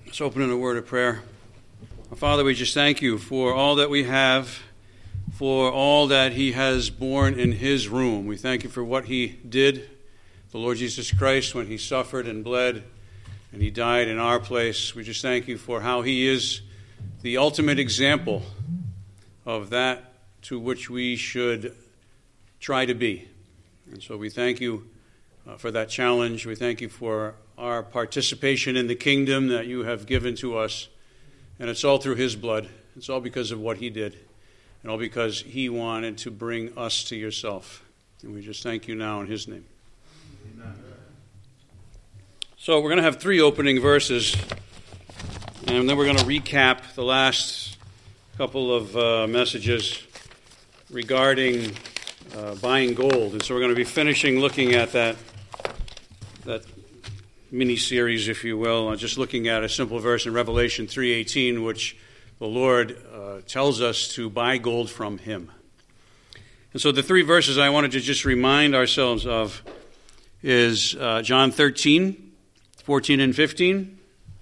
Let's open in a word of prayer. Our Father, we just thank you for all that we have, for all that he has borne in his room. We thank you for what he did, the Lord Jesus Christ, when he suffered and bled and he died in our place. We just thank you for how he is the ultimate example of that to which we should try to be. And so we thank you for that challenge. We thank you for our participation in the kingdom that you have given to us. And it's all through his blood. It's all because of what he did. And all because he wanted to bring us to yourself. And we just thank you now in his name. Amen. So we're going to have 3 opening verses. And then we're going to recap the last couple of messages regarding buying gold. And so we're going to be finishing looking at that mini-series, if you will, just looking at a simple verse in Revelation 3:18, which the Lord tells us to buy gold from him. And so the 3 verses I wanted to just remind ourselves of is John 13, 14 and 15.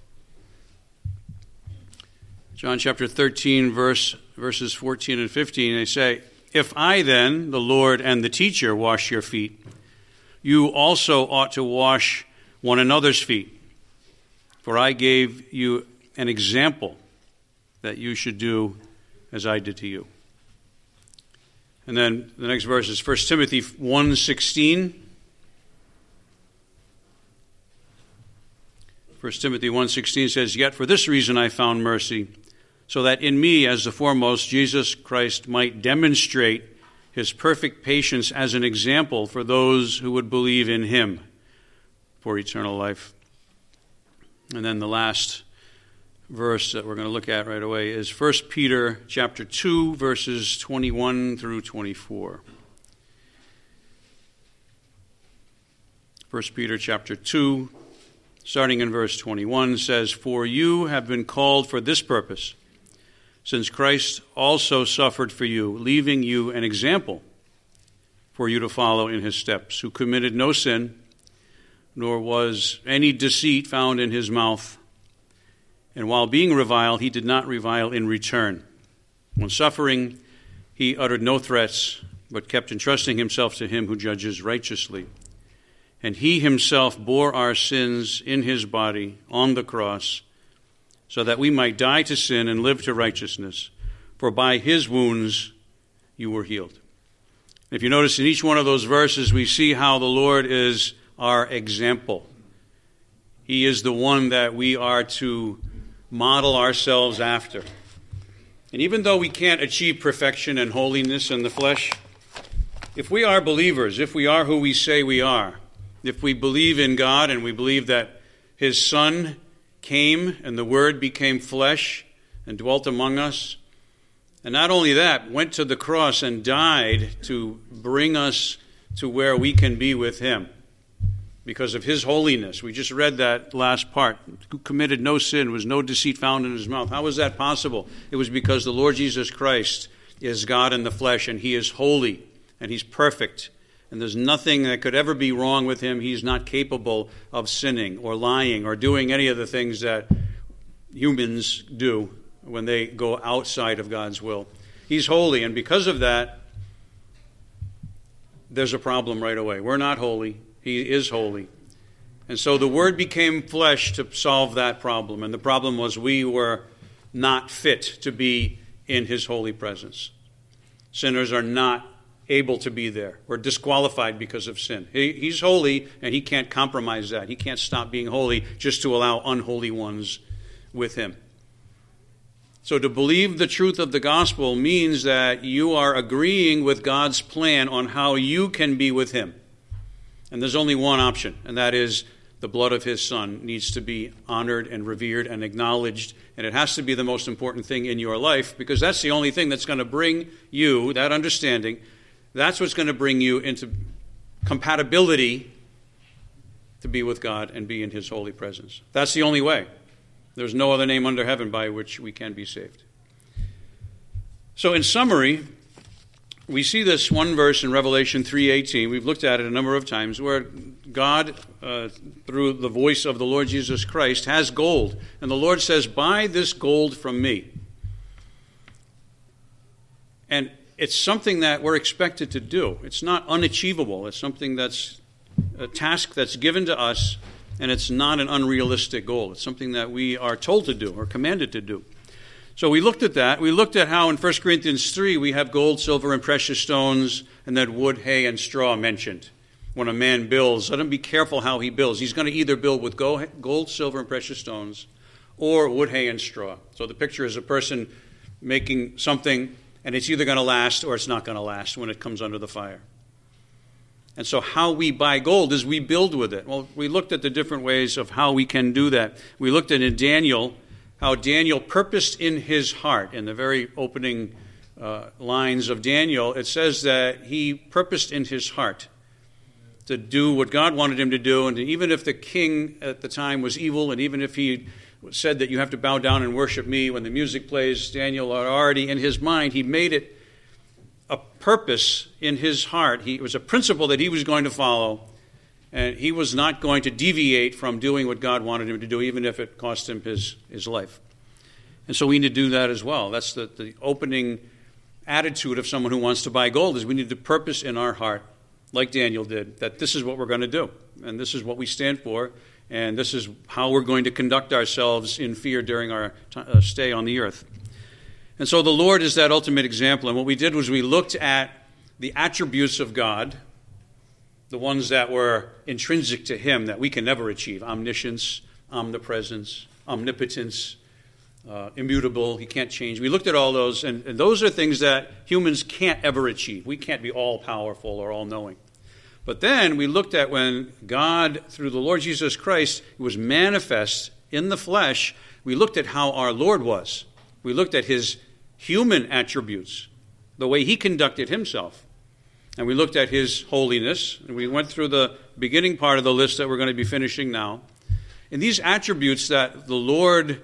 John chapter 13, verses 14 and 15, they say, "If I then, the Lord and the teacher, wash your feet, you also ought to wash one another's feet. For I gave you an example that you should do as I did to you." And then the next verse is 1 Timothy 1:16. 1 Timothy 1:16 says, "Yet for this reason I found mercy, so that in me as the foremost Jesus Christ might demonstrate his perfect patience as an example for those who would believe in him for eternal life." And then the last verse that we're going to look at right away is 1 Peter chapter 2, verses 21 through 24. 1 Peter chapter 2, starting in verse 21, says, "For you have been called for this purpose, since Christ also suffered for you, leaving you an example for you to follow in his steps, who committed no sin, nor was any deceit found in his mouth. And while being reviled, he did not revile in return. When suffering, he uttered no threats, but kept entrusting himself to him who judges righteously. And he himself bore our sins in his body on the cross, so that we might die to sin and live to righteousness. For by his wounds you were healed." If you notice in each one of those verses, we see how the Lord is our example. He is the one that we are to model ourselves after. And even though we can't achieve perfection and holiness in the flesh, if we are believers, if we are who we say we are, if we believe in God and we believe that his Son came and the Word became flesh and dwelt among us, and not only that, went to the cross and died to bring us to where we can be with him because of his holiness. We just read that last part. Who committed no sin, was no deceit found in his mouth. How was that possible? It was because the Lord Jesus Christ is God in the flesh, and he is holy, and he's perfect. And there's nothing that could ever be wrong with him. He's not capable of sinning or lying or doing any of the things that humans do when they go outside of God's will. He's holy, and because of that, there's a problem right away. We're not holy. He is holy. And so the Word became flesh to solve that problem. And the problem was we were not fit to be in his holy presence. Sinners are not able to be there. We're disqualified because of sin. He's holy, and he can't compromise that. He can't stop being holy just to allow unholy ones with him. So to believe the truth of the gospel means that you are agreeing with God's plan on how you can be with him. And there's only one option, and that is the blood of his Son needs to be honored and revered and acknowledged, and it has to be the most important thing in your life, because that's the only thing that's going to bring you, that understanding, that's what's going to bring you into compatibility to be with God and be in his holy presence. That's the only way. There's no other name under heaven by which we can be saved. So in summary, we see this one verse in Revelation 3:18. We've looked at it a number of times, where God, through the voice of the Lord Jesus Christ, has gold. And the Lord says, buy this gold from me. And it's something that we're expected to do. It's not unachievable. It's something that's a task that's given to us, and it's not an unrealistic goal. It's something that we are told to do or commanded to do. So we looked at that. We looked at how in 1 Corinthians 3 we have gold, silver, and precious stones, and then wood, hay, and straw mentioned. When a man builds, let him be careful how he builds. He's going to either build with gold, silver, and precious stones, or wood, hay, and straw. So the picture is a person making something, and it's either going to last or it's not going to last when it comes under the fire. And so how we buy gold is we build with it. Well, we looked at the different ways of how we can do that. We looked at in Daniel, how Daniel purposed in his heart. In the very opening lines of Daniel, it says that he purposed in his heart to do what God wanted him to do. And even if the king at the time was evil, and even if he said that you have to bow down and worship me when the music plays, Daniel had already in his mind, he made it a purpose in his heart. It was a principle that he was going to follow, and he was not going to deviate from doing what God wanted him to do, even if it cost him his life. And so we need to do that as well. That's the opening attitude of someone who wants to buy gold, is we need to purpose in our heart, like Daniel did, that this is what we're going to do, and this is what we stand for, and this is how we're going to conduct ourselves in fear during our stay on the earth. And so the Lord is that ultimate example. And what we did was we looked at the attributes of God, the ones that were intrinsic to him that we can never achieve: omniscience, omnipresence, omnipotence, immutable, he can't change. We looked at all those, and those are things that humans can't ever achieve. We can't be all-powerful or all-knowing. But then we looked at when God, through the Lord Jesus Christ, was manifest in the flesh, we looked at how our Lord was. We looked at his human attributes, the way he conducted himself. And we looked at his holiness, and we went through the beginning part of the list that we're going to be finishing now. And these attributes that the Lord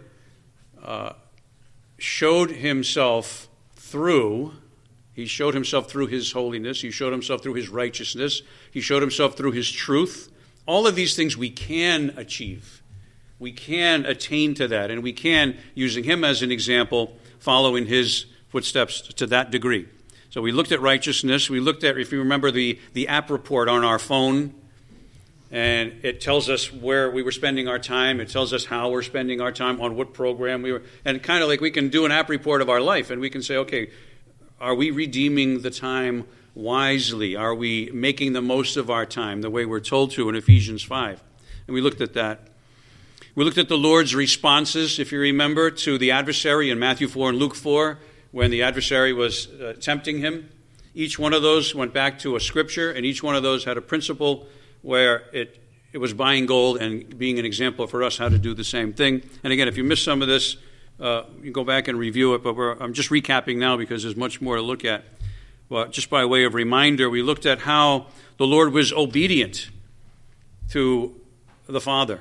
showed himself through, he showed himself through his holiness, he showed himself through his righteousness, he showed himself through his truth. All of these things we can achieve. We can attain to that, and we can, using him as an example, follow in his footsteps to that degree. So we looked at righteousness. We looked at, if you remember, the app report on our phone, and it tells us where we were spending our time. It tells us how we're spending our time, on what program we were, and kind of like we can do an app report of our life, and we can say, okay, are we redeeming the time wisely? Are we making the most of our time the way we're told to in Ephesians 5? And we looked at that. We looked at the Lord's responses, if you remember, to the adversary in Matthew 4 and Luke 4, when the adversary was tempting him. Each one of those went back to a scripture, and each one of those had a principle where it was buying gold and being an example for us how to do the same thing. And again, if you missed some of this, you go back and review it, but I'm just recapping now because there's much more to look at. Well, just by way of reminder, we looked at how the Lord was obedient to the Father.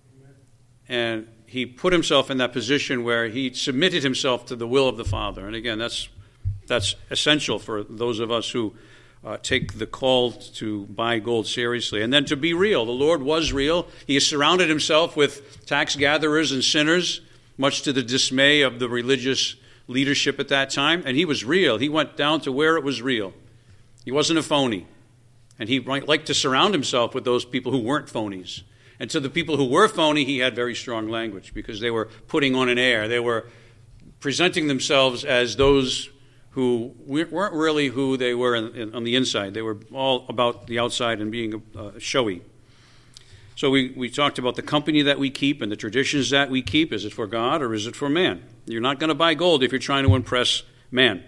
And he put himself in that position where he submitted himself to the will of the Father. And again, that's essential for those of us who take the call to buy gold seriously. And then to be real. The Lord was real. He surrounded himself with tax gatherers and sinners, much to the dismay of the religious leadership at that time. And he was real. He went down to where it was real. He wasn't a phony. And he liked to surround himself with those people who weren't phonies. And to the people who were phony, he had very strong language because they were putting on an air. They were presenting themselves as those who weren't really who they were on the inside. They were all about the outside and being showy. So we talked about the company that we keep and the traditions that we keep. Is it for God or is it for man? You're not going to buy gold if you're trying to impress man.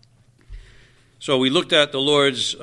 So we looked at the Lord's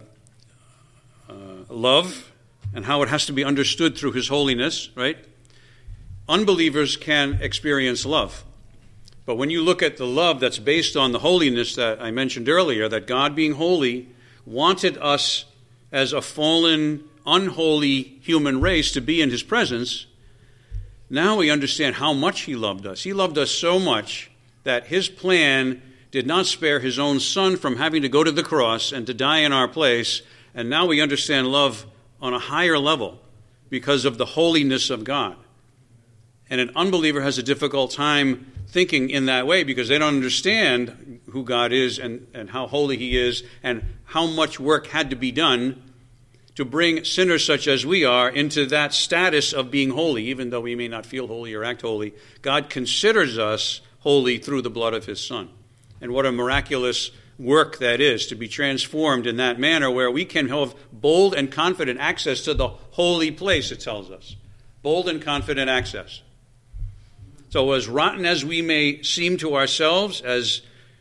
love and how it has to be understood through his holiness, right? Unbelievers can experience love. But when you look at the love that's based on the holiness that I mentioned earlier, that God being holy wanted us as a fallen, unholy human race to be in his presence, now we understand how much he loved us. He loved us so much that his plan did not spare his own Son from having to go to the cross and to die in our place. And now we understand love on a higher level because of the holiness of God. And an unbeliever has a difficult time thinking in that way because they don't understand who God is and how holy he is and how much work had to be done to bring sinners such as we are into that status of being holy. Even though we may not feel holy or act holy, God considers us holy through the blood of his Son. And what a miraculous work that is, to be transformed in that manner where we can have bold and confident access to the holy place, it tells us. Bold and confident access. So as rotten as we may seem to ourselves, as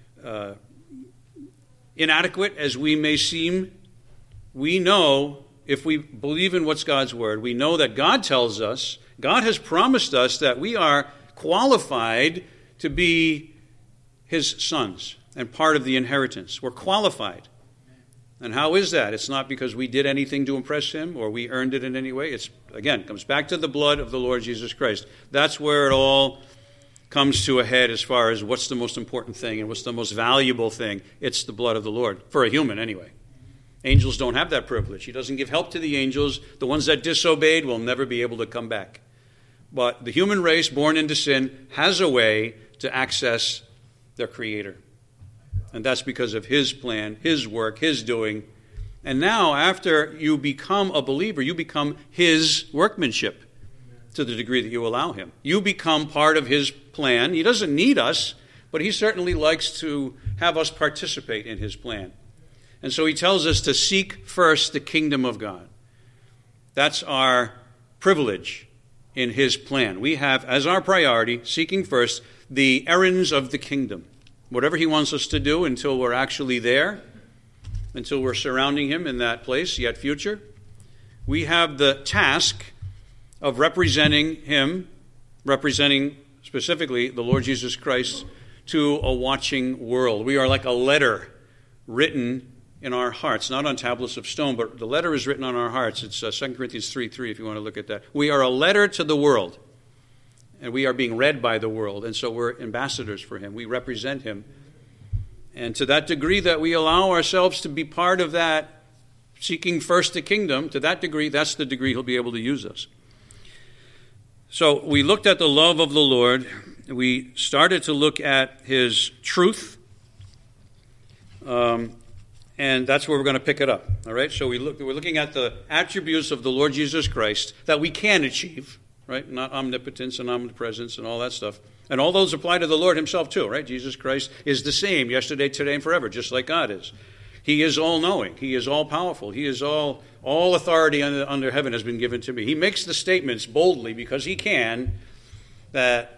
inadequate as we may seem, we know, if we believe in what's God's word, we know that God tells us, God has promised us that we are qualified to be his sons and part of the inheritance. We're qualified. And how is that? It's not because we did anything to impress him or we earned it in any way. It's, again, comes back to the blood of the Lord Jesus Christ. That's where it all comes to a head as far as what's the most important thing and what's the most valuable thing. It's the blood of the Lord, for a human anyway. Angels don't have that privilege. He doesn't give help to the angels. The ones that disobeyed will never be able to come back. But the human race born into sin has a way to access their Creator. And that's because of his plan, his work, his doing. And now, after you become a believer, you become his workmanship to the degree that you allow him. You become part of his plan. He doesn't need us, but he certainly likes to have us participate in his plan. And so he tells us to seek first the kingdom of God. That's our privilege in his plan. We have as our priority, seeking first the errands of the kingdom. Whatever he wants us to do until we're actually there, until we're surrounding him in that place, yet future, we have the task of representing him, representing specifically the Lord Jesus Christ to a watching world. We are like a letter written in our hearts, not on tablets of stone, but the letter is written on our hearts. It's 2 Corinthians 3:3 if you want to look at that. We are a letter to the world, and we are being read by the world, and so we're ambassadors for him. We represent him. And to that degree that we allow ourselves to be part of that, seeking first the kingdom, to that degree, that's the degree he'll be able to use us. So we looked at the love of the Lord. We started to look at his truth. And that's where we're going to pick it up. All right? So we're looking at the attributes of the Lord Jesus Christ that we can achieve, right? Not omnipotence and omnipresence and all that stuff. And all those apply to the Lord himself too, right? Jesus Christ is the same yesterday, today, and forever, just like God is. He is all-knowing. He is all-powerful. He is all authority under heaven has been given to me. He makes the statements boldly because he can that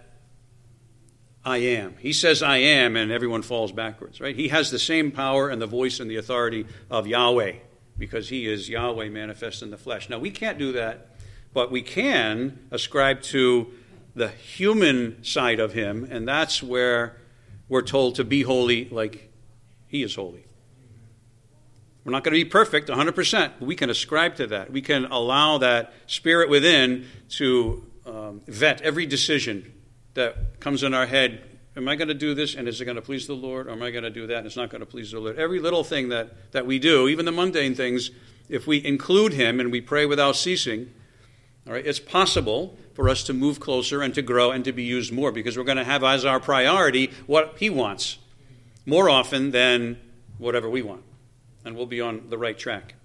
I am. He says I am, and everyone falls backwards, right? He has the same power and the voice and the authority of Yahweh because he is Yahweh manifest in the flesh. Now, we can't do that, but we can ascribe to the human side of him, and that's where we're told to be holy like he is holy. We're not going to be perfect 100%, but we can ascribe to that. We can allow that spirit within to vet every decision that comes in our head. Am I going to do this, and is it going to please the Lord? Or am I going to do that, and it's not going to please the Lord? Every little thing that we do, even the mundane things, if we include him and we pray without ceasing, all right, it's possible for us to move closer and to grow and to be used more because we're going to have as our priority what he wants more often than whatever we want. And we'll be on the right track.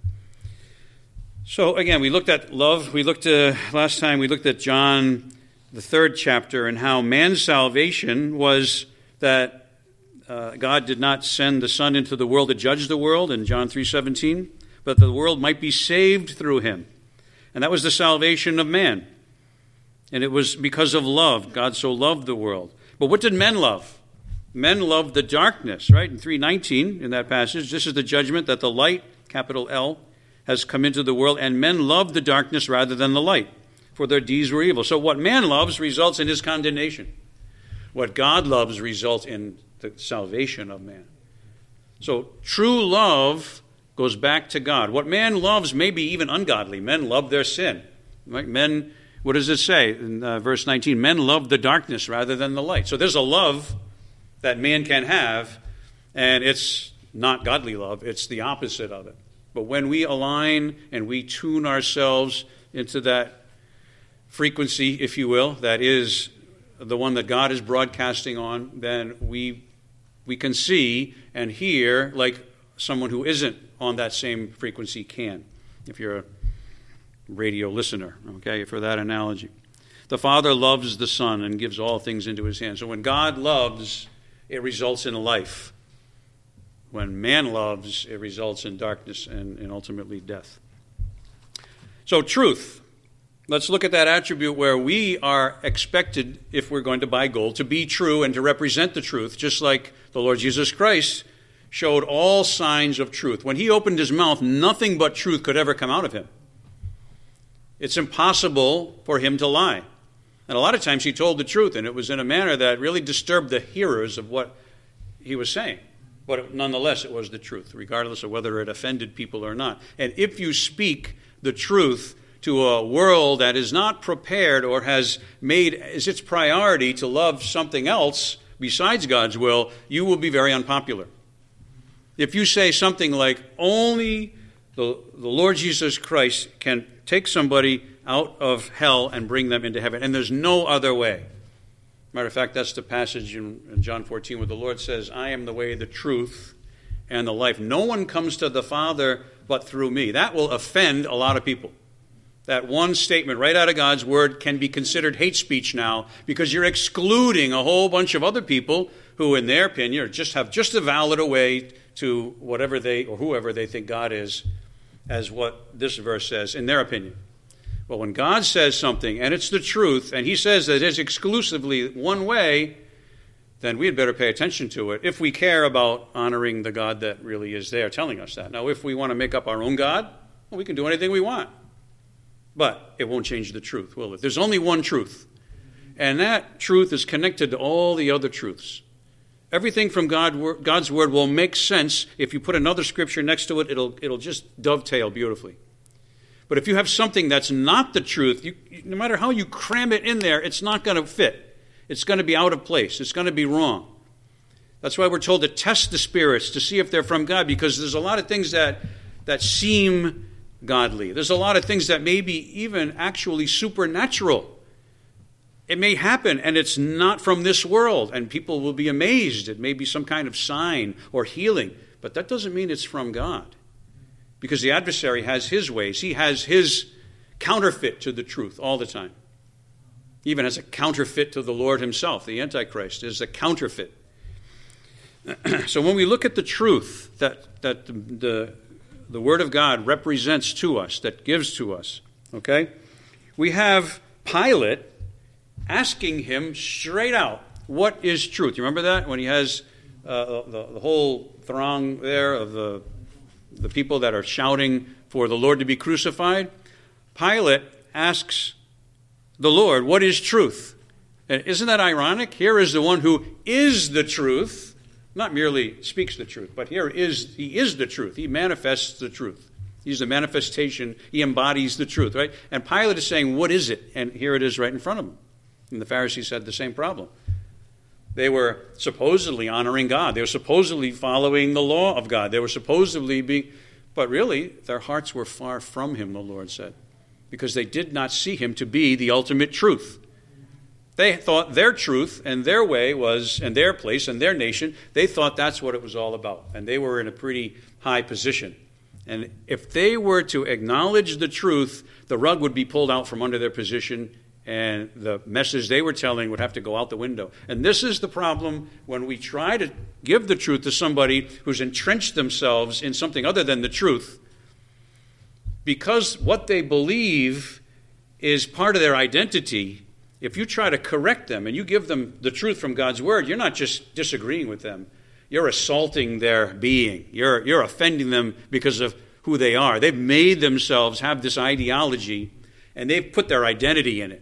So again, we looked at love. Last time we looked at John, the 3rd chapter, and how man's salvation was that God did not send the Son into the world to judge the world in John 3:17, but the world might be saved through him. And that was the salvation of man. And it was because of love. God so loved the world. But what did men love? Men loved the darkness, right? In 3:19, in that passage, this is the judgment that the light, capital L, has come into the world, and men loved the darkness rather than the light, for their deeds were evil. So what man loves results in his condemnation. What God loves results in the salvation of man. So true love goes back to God. What man loves may be even ungodly. Men love their sin. Right? Men, what does it say in verse 19? Men love the darkness rather than the light. So there's a love that man can have And it's not godly love. It's the opposite of it. But when we align and we tune ourselves into that frequency, if you will, that is the one that God is broadcasting on, then we can see and hear like someone who isn't on that same frequency can, if you're a radio listener, okay, for that analogy. The Father loves the Son and gives all things into his hands. So when God loves, it results in life. When man loves, it results in darkness and ultimately death. So truth. Let's look at that attribute where we are expected, if we're going to buy gold, to be true and to represent the truth, just like the Lord Jesus Christ showed all signs of truth. When he opened his mouth, nothing but truth could ever come out of him. It's impossible for him to lie. And a lot of times he told the truth, and it was in a manner that really disturbed the hearers of what he was saying. But nonetheless, it was the truth, regardless of whether it offended people or not. And if you speak the truth to a world that is not prepared or has made as its priority to love something else besides God's will, you will be very unpopular. If you say something like, only the Lord Jesus Christ can take somebody out of hell and bring them into heaven, and there's no other way. Matter of fact, that's the passage in John 14 where the Lord says, I am the way, the truth, and the life. No one comes to the Father but through me. That will offend a lot of people. That one statement right out of God's word can be considered hate speech now because you're excluding a whole bunch of other people who, in their opinion, have just a valid way to whatever they or whoever they think God is, as what this verse says, in their opinion. But when God says something, and it's the truth, and he says that it's exclusively one way, then we had better pay attention to it if we care about honoring the God that really is there telling us that. Now, if we want to make up our own God, well, we can do anything we want. But it won't change the truth, will it? There's only one truth. And that truth is connected to all the other truths. Everything from God's word will make sense. If you put another scripture next to it, it'll just dovetail beautifully. But if you have something that's not the truth, no matter how you cram it in there, it's not going to fit. It's going to be out of place. It's going to be wrong. That's why we're told to test the spirits to see if they're from God, because there's a lot of things that seem godly. There's a lot of things that may be even actually supernatural. It may happen, and it's not from this world, and people will be amazed. It may be some kind of sign or healing, but that doesn't mean it's from God. Because the adversary has his ways. He has his counterfeit to the truth all the time. He even has a counterfeit to the Lord himself. The Antichrist is a counterfeit. So when we look at the truth that the Word of God represents to us, that gives to us, okay, we have Pilate asking him straight out, what is truth? You remember that? When he has the whole throng there of the people that are shouting for the Lord to be crucified, Pilate asks the Lord, what is truth? And isn't that ironic? Here is the one who is the truth, not merely speaks the truth, but he is the truth. He manifests the truth. He's the manifestation. He embodies the truth, right? And Pilate is saying, what is it? And here it is right in front of him. And the Pharisees had the same problem. They were supposedly honoring God. They were supposedly following the law of God. They were supposedly being, but really, their hearts were far from him, the Lord said, because they did not see him to be the ultimate truth. They thought their truth and their way was, and their place and their nation, they thought that's what it was all about. And they were in a pretty high position. And if they were to acknowledge the truth, the rug would be pulled out from under their position, and the message they were telling would have to go out the window. And this is the problem when we try to give the truth to somebody who's entrenched themselves in something other than the truth. Because what they believe is part of their identity, if you try to correct them and you give them the truth from God's word, you're not just disagreeing with them. You're assaulting their being. You're offending them because of who they are. They've made themselves have this ideology, and they've put their identity in it.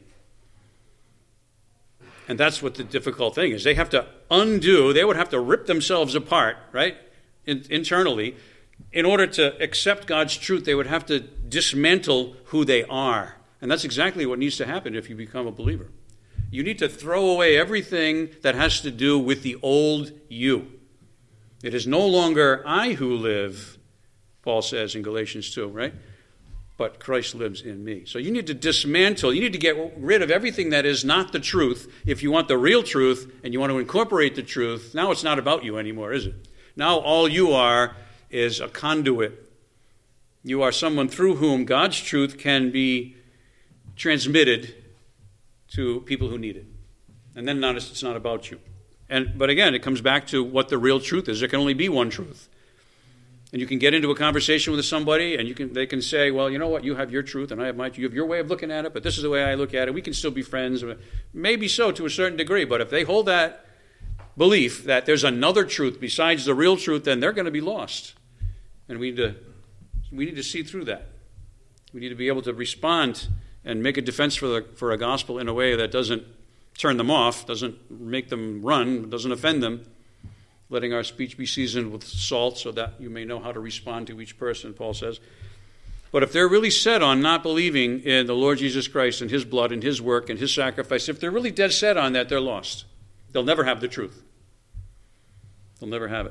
And that's what the difficult thing is. They have to undo, they would have to rip themselves apart, right, internally. In order to accept God's truth, they would have to dismantle who they are. And that's exactly what needs to happen if you become a believer. You need to throw away everything that has to do with the old you. It is no longer I who live, Paul says in Galatians 2, right? But Christ lives in me. So you need to dismantle, you need to get rid of everything that is not the truth. If you want the real truth and you want to incorporate the truth, now it's not about you anymore, is it? Now all you are is a conduit. You are someone through whom God's truth can be transmitted to people who need it. And then it's not about you. But again, it comes back to what the real truth is. There can only be one truth. And you can get into a conversation with somebody, and they can say, well, you know what, you have your truth, and I have mine. You have your way of looking at it, but this is the way I look at it. We can still be friends. Maybe so to a certain degree, but if they hold that belief that there's another truth besides the real truth, then they're going to be lost. And we need to see through that. We need to be able to respond and make a defense for a gospel in a way that doesn't turn them off, doesn't make them run, doesn't offend them, letting our speech be seasoned with salt so that you may know how to respond to each person, Paul says. But if they're really set on not believing in the Lord Jesus Christ and his blood and his work and his sacrifice, if they're really dead set on that, they're lost. They'll never have the truth. They'll never have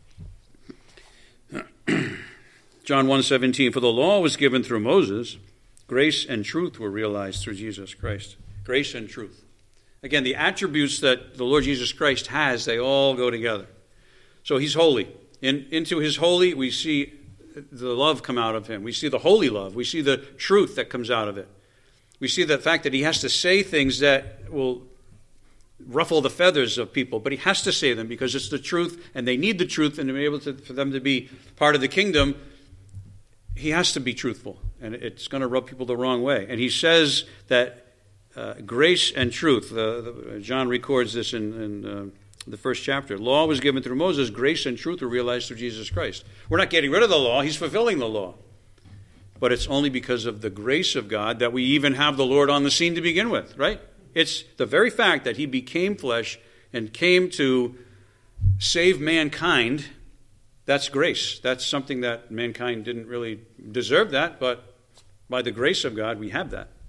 it. John 1:17, for the law was given through Moses, grace and truth were realized through Jesus Christ. Grace and truth. Again, the attributes that the Lord Jesus Christ has, they all go together. So he's holy. Into his holy, we see the love come out of him. We see the holy love. We see the truth that comes out of it. We see the fact that he has to say things that will ruffle the feathers of people, but he has to say them because it's the truth, and they need the truth, and to be able for them to be part of the kingdom, he has to be truthful, and it's going to rub people the wrong way. And he says that grace and truth, John records this in the first chapter. Law was given through Moses. Grace and truth were realized through Jesus Christ. We're not getting rid of the law. He's fulfilling the law. But it's only because of the grace of God that we even have the Lord on the scene to begin with, right? It's the very fact that he became flesh and came to save mankind. That's grace. That's something that mankind didn't really deserve that, but by the grace of God, we have that.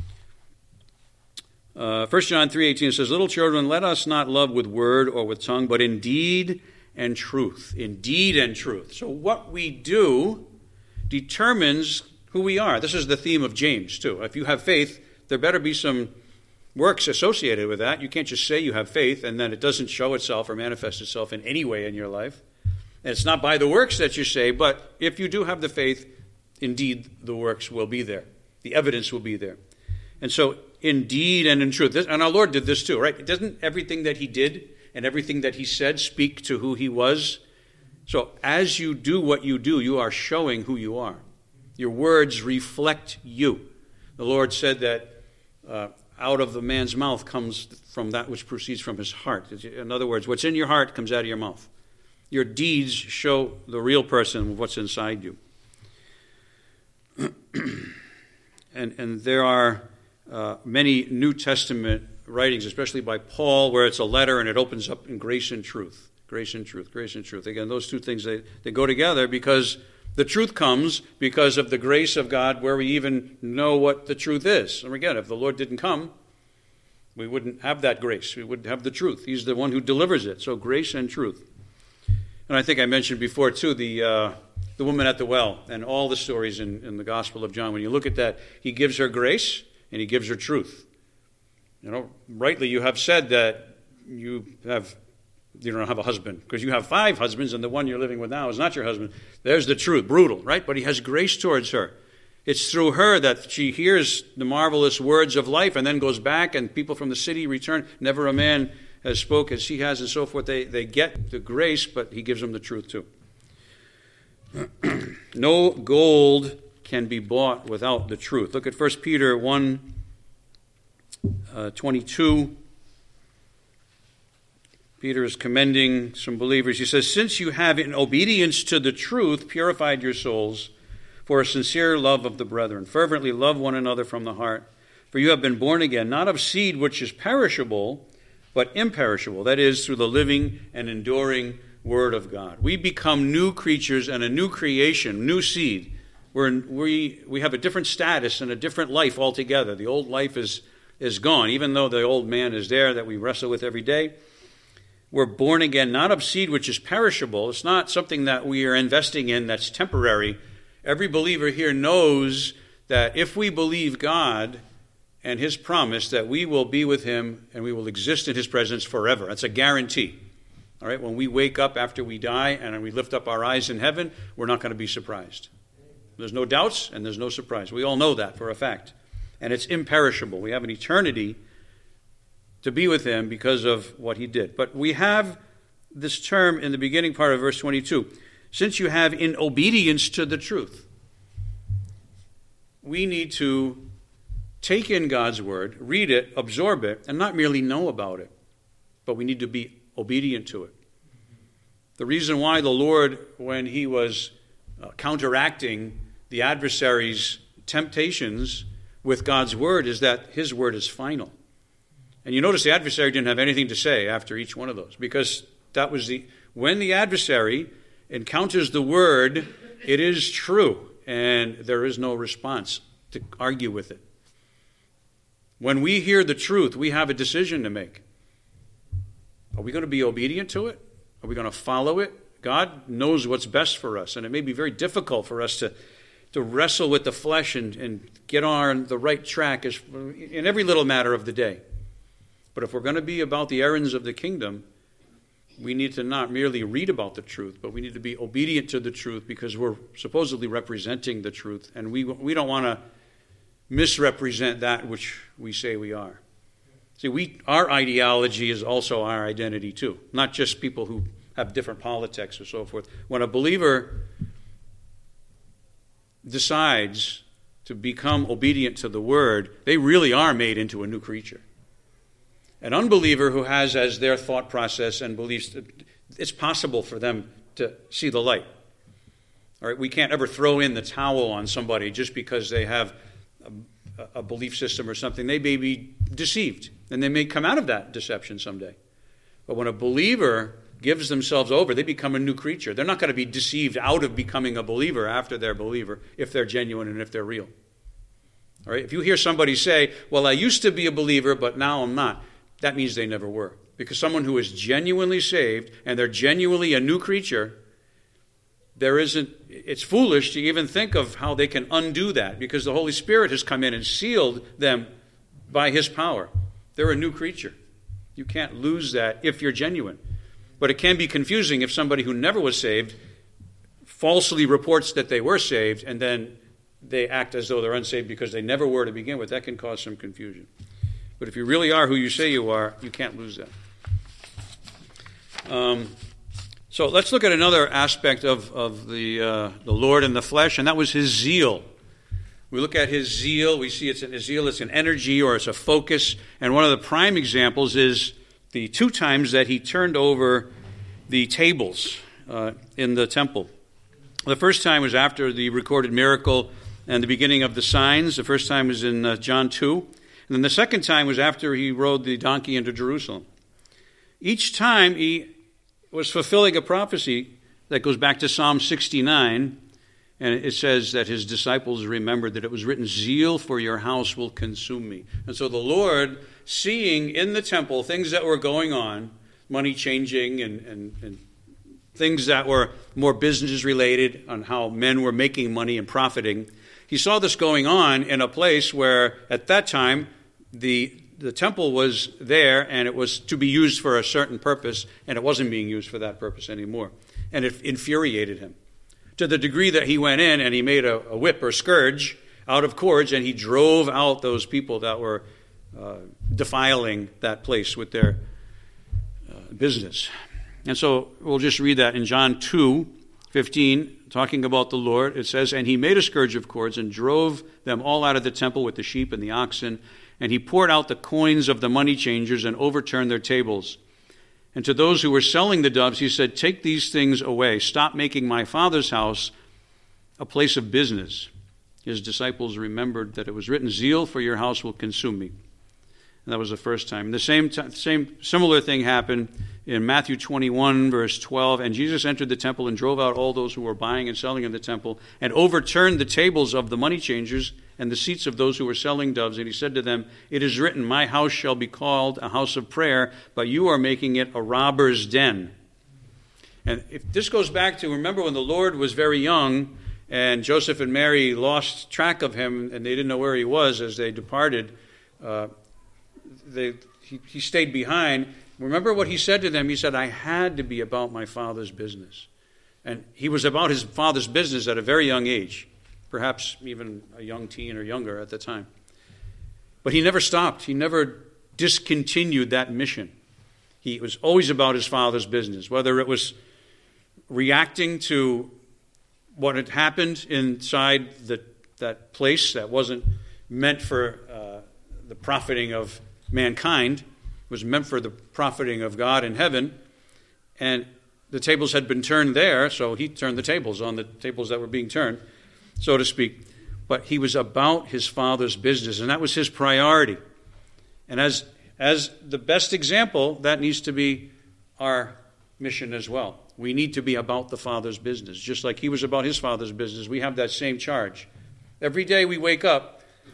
1 John 3:18 says, little children, let us not love with word or with tongue, but in deed and truth. In deed and truth. So what we do determines who we are. This is the theme of James, too. If you have faith, there better be some works associated with that. You can't just say you have faith and then it doesn't show itself or manifest itself in any way in your life. And it's not by the works that you say, but if you do have the faith, indeed the works will be there. The evidence will be there. And so in deed and in truth, and our Lord did this too, right? Doesn't everything that he did and everything that he said speak to who he was? So as you do what you do, you are showing who you are. Your words reflect you. The Lord said that out of the man's mouth comes from that which proceeds from his heart. In other words, what's in your heart comes out of your mouth. Your deeds show the real person, what's inside you. And there are many New Testament writings, especially by Paul, where it's a letter and it opens up in grace and truth. Grace and truth, grace and truth. Again, those two things, they go together because the truth comes because of the grace of God where we even know what the truth is. And again, if the Lord didn't come, we wouldn't have that grace. We wouldn't have the truth. He's the one who delivers it. So grace and truth. And I think I mentioned before, too, the woman at the well and all the stories in the Gospel of John. When you look at that, he gives her grace and he gives her truth. You know, rightly you have said that you don't have a husband because you have 5 husbands and the one you're living with now is not your husband. There's the truth, brutal, right? But he has grace towards her. It's through her that she hears the marvelous words of life and then goes back and people from the city return. Never a man has spoke as she has and so forth. They get the grace, but he gives them the truth too. No gold can be bought without the truth. Look at 1 Peter 1:22. Peter is commending some believers. He says, since you have in obedience to the truth purified your souls for a sincere love of the brethren, fervently love one another from the heart. For you have been born again, not of seed which is perishable, but imperishable. That is, through the living and enduring Word of God. We become new creatures and a new creation, new seed. We have a different status and a different life altogether. The old life is gone, even though the old man is there that we wrestle with every day. we're born again, not of seed which is perishable. It's not something that we are investing in that's temporary. Every believer here knows that if we believe God and his promise, that we will be with him and we will exist in his presence forever. That's a guarantee. All right, when we wake up after we die and we lift up our eyes in heaven, we're not going to be surprised. There's no doubts and there's no surprise. We all know that for a fact. And it's imperishable. We have an eternity to be with him because of what he did. But we have this term in the beginning part of verse 22. Since you have in obedience to the truth. We need to take in God's word, read it, absorb it, and not merely know about it, but we need to be obedient to it. The reason why the Lord, when he was counteracting the adversary's temptations with God's word, is that his word is final. And you notice the adversary didn't have anything to say after each one of those, because that was when the adversary encounters the word, it is true, and there is no response to argue with it. When we hear the truth, we have a decision to make. Are we going to be obedient to it? Are we going to follow it? God knows what's best for us, and it may be very difficult for us to wrestle with the flesh and get on the right track in every little matter of the day. But if we're going to be about the errands of the kingdom, we need to not merely read about the truth, but we need to be obedient to the truth because we're supposedly representing the truth, and we don't want to misrepresent that which we say we are. See, our ideology is also our identity too, not just people who have different politics or so forth. When a believer decides to become obedient to the word, they really are made into a new creature. An unbeliever who has as their thought process and beliefs, it's possible for them to see the light. All right, we can't ever throw in the towel on somebody just because they have a belief system or something. They may be deceived, and they may come out of that deception someday. But when a believer gives themselves over, they become a new creature. They're not going to be deceived out of becoming a believer after they're a believer, if they're genuine and if they're real. All right, if you hear somebody say, well, I used to be a believer, but now I'm not, that means they never were. Because someone who is genuinely saved and they're genuinely a new creature, it's foolish to even think of how they can undo that, because the Holy Spirit has come in and sealed them by his power. They're a new creature. You can't lose that if you're genuine. But it can be confusing if somebody who never was saved falsely reports that they were saved and then they act as though they're unsaved because they never were to begin with. That can cause some confusion. But if you really are who you say you are, you can't lose that. So let's look at another aspect of the Lord in the flesh, and that was his zeal. We look at his zeal. We see it's an energy or it's a focus. And one of the prime examples is the 2 times that he turned over the tables in the temple. The first time was after the recorded miracle and the beginning of the signs. The first time was in John 2. And then the second time was after he rode the donkey into Jerusalem. Each time he was fulfilling a prophecy that goes back to Psalm 69, and it says that his disciples remembered that it was written, zeal for your house will consume me. And so the Lord, seeing in the temple things that were going on, money changing and things that were more business related on how men were making money and profiting, he saw this going on in a place where at that time the temple was there and it was to be used for a certain purpose, and it wasn't being used for that purpose anymore. And it infuriated him to the degree that he went in and he made a whip or scourge out of cords, and he drove out those people that were defiling that place with their business. And so we'll just read that in John 2:15, talking about the Lord. It says, and he made a scourge of cords and drove them all out of the temple with the sheep and the oxen. And he poured out the coins of the money changers and overturned their tables. And to those who were selling the doves, he said, take these things away. Stop making my Father's house a place of business. His disciples remembered that it was written, zeal for your house will consume me. And that was the first time. The similar thing happened in Matthew 21, verse 12, and Jesus entered the temple and drove out all those who were buying and selling in the temple, and overturned the tables of the money changers and the seats of those who were selling doves. And he said to them, "It is written, my house shall be called a house of prayer, but you are making it a robber's den." And if this goes back to, remember when the Lord was very young, and Joseph and Mary lost track of him, and they didn't know where he was as they departed. He stayed behind. Remember what he said to them? He said, "I had to be about my Father's business." And he was about his Father's business at a very young age, perhaps even a young teen or younger at the time. But he never stopped. He never discontinued that mission. He was always about his Father's business, whether it was reacting to what had happened inside that place that wasn't meant for the profiting of mankind, was meant for the profiting of God in heaven, and the tables had been turned there, so he turned the tables on the tables that were being turned, so to speak. But he was about his Father's business, and that was his priority. And as the best example, that needs to be our mission as well. We need to be about the Father's business. Just like he was about his Father's business, we have that same charge. Every day we wake up,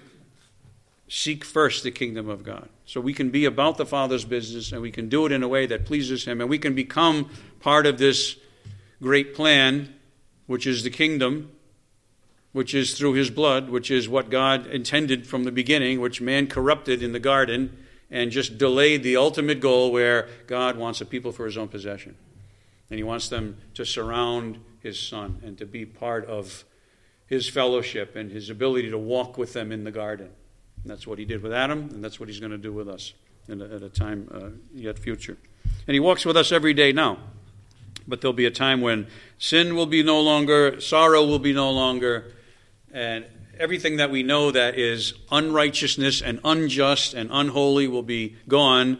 seek first the kingdom of God. So we can be about the Father's business, and we can do it in a way that pleases him, and we can become part of this great plan, which is the kingdom, which is through his blood, which is what God intended from the beginning, which man corrupted in the garden and just delayed the ultimate goal where God wants a people for his own possession. And he wants them to surround his Son and to be part of his fellowship and his ability to walk with them in the garden. And that's what he did with Adam, and that's what he's going to do with us at a time yet future. And he walks with us every day now. But there'll be a time when sin will be no longer, sorrow will be no longer, and everything that we know that is unrighteousness and unjust and unholy will be gone,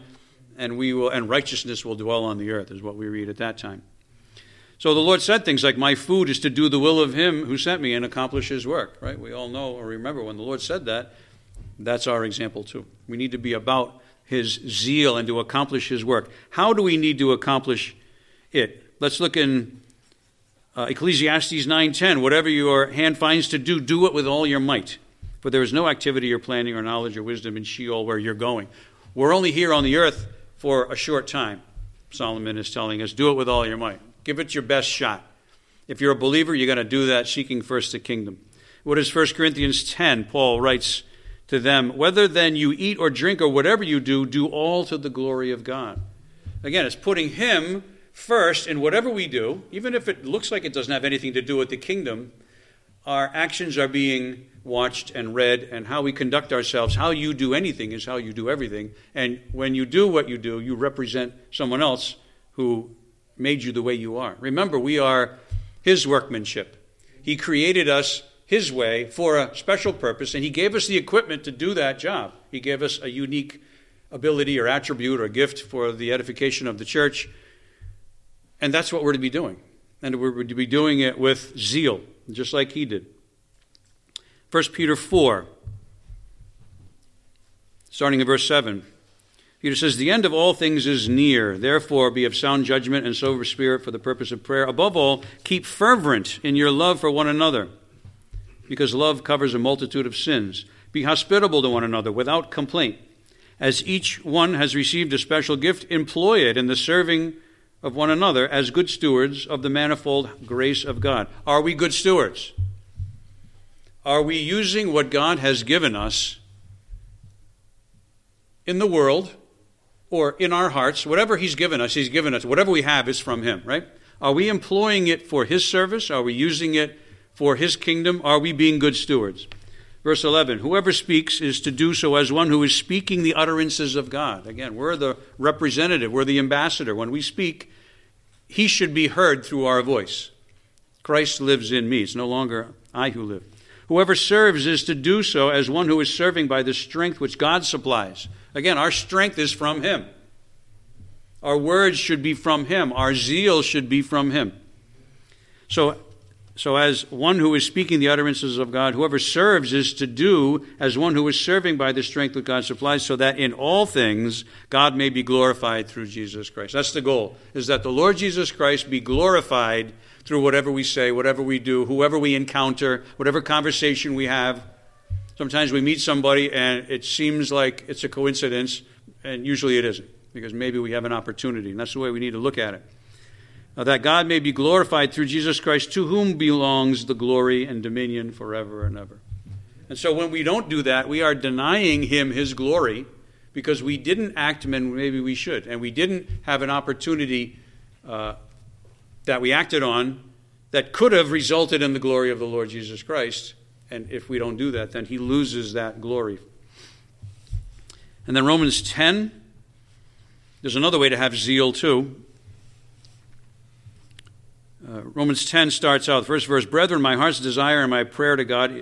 and righteousness will dwell on the earth, is what we read at that time. So the Lord said things like, "My food is to do the will of him who sent me and accomplish his work." Right? We all know or remember when the Lord said that, that's our example too. We need to be about his zeal and to accomplish his work. How do we need to accomplish it? Let's look in Ecclesiastes 9:10. "Whatever your hand finds to do, do it with all your might. For there is no activity or planning or knowledge or wisdom in Sheol where you're going." We're only here on the earth for a short time. Solomon is telling us, do it with all your might. Give it your best shot. If you're a believer, you're going to do that, seeking first the kingdom. What is 1 Corinthians 10? Paul writes to them, "Whether then you eat or drink or whatever you do, do all to the glory of God." Again, it's putting him first in whatever we do, even if it looks like it doesn't have anything to do with the kingdom. Our actions are being watched and read, and how we conduct ourselves, how you do anything is how you do everything. And when you do what you do, you represent someone else who made you the way you are. Remember, we are his workmanship. He created us his way for a special purpose, and he gave us the equipment to do that job. He gave us a unique ability or attribute or gift for the edification of the church, and that's what we're to be doing. And we're to be doing it with zeal, just like he did. 1 Peter 4, starting in verse 7. Peter says, "The end of all things is near. Therefore, be of sound judgment and sober spirit for the purpose of prayer. Above all, keep fervent in your love for one another, because love covers a multitude of sins. Be hospitable to one another without complaint. As each one has received a special gift, employ it in the serving of one another as good stewards of the manifold grace of God." Are we good stewards? Are we using what God has given us in the world or in our hearts? Whatever he's given us, whatever we have is from him, right? Are we employing it for his service? Are we using it for his kingdom? Are we being good stewards? Verse 11, "Whoever speaks is to do so as one who is speaking the utterances of God." Again, we're the representative, we're the ambassador. When we speak, he should be heard through our voice. Christ lives in me. It's no longer I who live. "Whoever serves is to do so as one who is serving by the strength which God supplies." Again, our strength is from him. Our words should be from him. Our zeal should be from him. So So as one who is speaking the utterances of God, whoever serves is to do as one who is serving by the strength that God supplies, so that in all things God may be glorified through Jesus Christ. That's the goal, is that the Lord Jesus Christ be glorified through whatever we say, whatever we do, whoever we encounter, whatever conversation we have. Sometimes we meet somebody and it seems like it's a coincidence, and usually it isn't, because maybe we have an opportunity, and that's the way we need to look at it. That God may be glorified through Jesus Christ, to whom belongs the glory and dominion forever and ever. And so when we don't do that, we are denying him his glory, because we didn't act when maybe we should, and we didn't have an opportunity that we acted on that could have resulted in the glory of the Lord Jesus Christ. And if we don't do that, then he loses that glory. And then Romans 10, there's another way to have zeal too. Romans 10 starts out, the first verse, "Brethren, my heart's desire and my prayer to God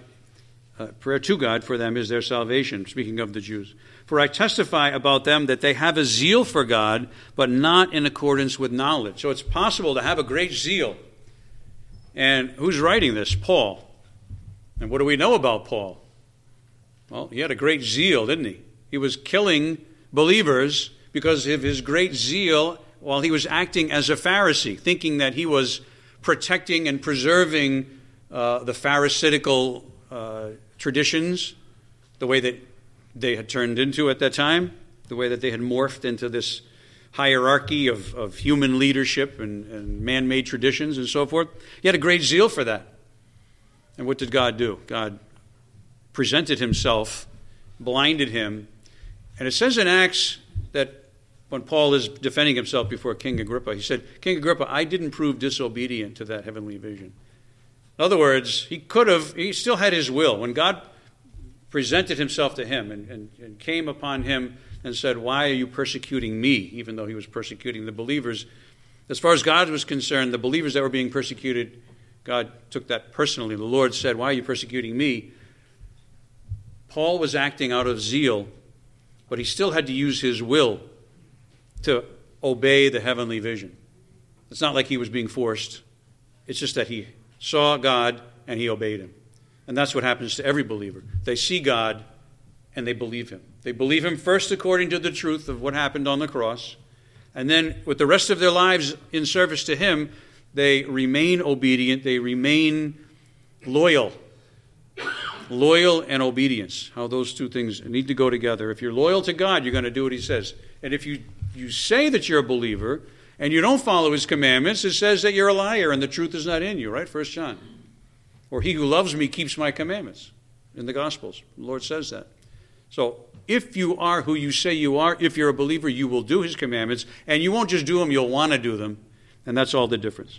for them is their salvation," speaking of the Jews. "For I testify about them that they have a zeal for God, but not in accordance with knowledge." So it's possible to have a great zeal. And who's writing this? Paul. And what do we know about Paul? Well, he had a great zeal, didn't he? He was killing believers because of his great zeal while he was acting as a Pharisee, thinking that he was protecting and preserving the Pharisaical traditions, the way that they had turned into at that time, the way that they had morphed into this hierarchy of human leadership and man-made traditions and so forth. He had a great zeal for that. And what did God do? God presented himself, blinded him. And it says in Acts that when Paul is defending himself before King Agrippa, he said, "King Agrippa, I didn't prove disobedient to that heavenly vision." In other words, he still had his will. When God presented himself to him and came upon him and said, "Why are you persecuting me?" even though he was persecuting the believers. As far as God was concerned, the believers that were being persecuted, God took that personally. The Lord said, "Why are you persecuting me?" Paul was acting out of zeal, but he still had to use his will to obey the heavenly vision. It's not like he was being forced. It's just that he saw God and he obeyed him. And that's what happens to every believer. They see God and they believe him. They believe him first according to the truth of what happened on the cross. And then with the rest of their lives in service to him, they remain obedient. They remain loyal. Loyal and obedience. How those two things need to go together. If you're loyal to God, you're going to do what he says. And if you say that you're a believer and you don't follow his commandments, it says that you're a liar and the truth is not in you, right? 1 John. Or he who loves me keeps my commandments in the Gospels. The Lord says that. So if you are who you say you are, if you're a believer, you will do his commandments, and you won't just do them, you'll want to do them. And that's all the difference.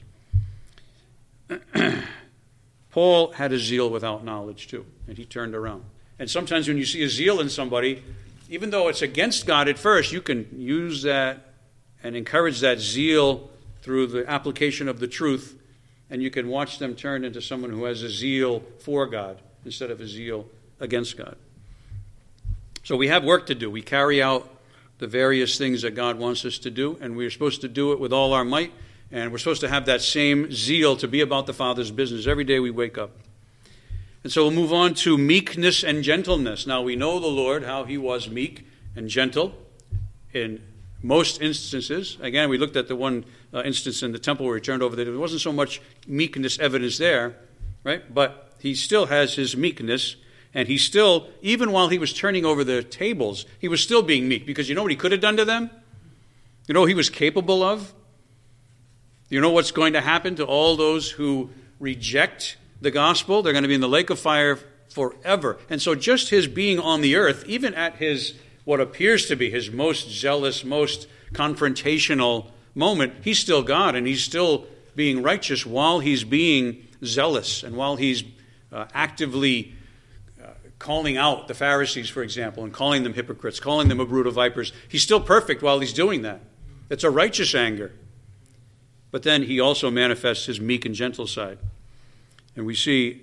Paul had a zeal without knowledge too, and he turned around. And sometimes when you see a zeal in somebody, even though it's against God at first, you can use that and encourage that zeal through the application of the truth, and you can watch them turn into someone who has a zeal for God instead of a zeal against God. So we have work to do. We carry out the various things that God wants us to do, and we're supposed to do it with all our might, and we're supposed to have that same zeal to be about the Father's business every day we wake up. And so we'll move on to meekness and gentleness. Now we know the Lord, how he was meek and gentle in most instances. Again, we looked at the one instance in the temple where he turned over. There wasn't so much meekness evidence there, right? But he still has his meekness, and he still, even while he was turning over the tables, he was still being meek, because you know what he could have done to them? You know what he was capable of? You know what's going to happen to all those who reject the gospel? They're going to be in the lake of fire forever. And so just his being on the earth, even at his what appears to be his most zealous, most confrontational moment, he's still God, and he's still being righteous while he's being zealous and while he's actively calling out the Pharisees, for example, and calling them hypocrites, calling them a brood of vipers. He's still perfect while he's doing that. It's a righteous anger. But then he also manifests his meek and gentle side. And we see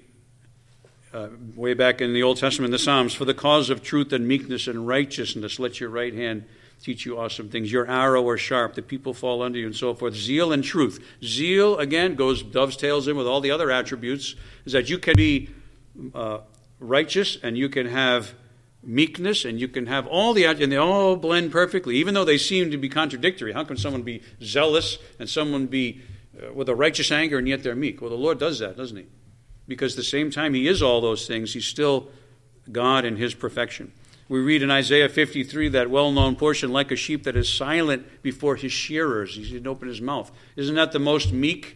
way back in the Old Testament, the Psalms, "For the cause of truth and meekness and righteousness, let your right hand teach you awesome things. Your arrow are sharp. The people fall under you and so forth. Zeal and truth. Zeal, again, dovetails in with all the other attributes, is that you can be righteous and you can have meekness and you can have all and they all blend perfectly, even though they seem to be contradictory. How can someone be zealous and someone be with a righteous anger and yet they're meek? Well, the Lord does that, doesn't he? Because at the same time he is all those things, he's still God in his perfection. We read in Isaiah 53, that well-known portion, like a sheep that is silent before his shearers. He didn't open his mouth. Isn't that the most meek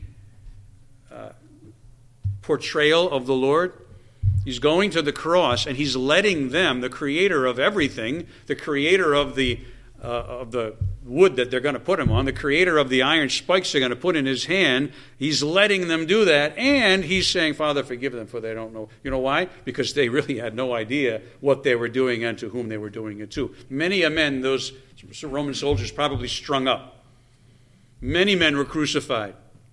portrayal of the Lord? He's going to the cross, and he's letting them, the creator of everything, the creator of the wood that they're going to put him on, the creator of the iron spikes they're going to put in his hand, he's letting them do that, and he's saying, Father, forgive them, for they don't know. You know why? Because they really had no idea what they were doing and to whom they were doing it to. Many a men, those Roman soldiers probably strung up. Many men were crucified.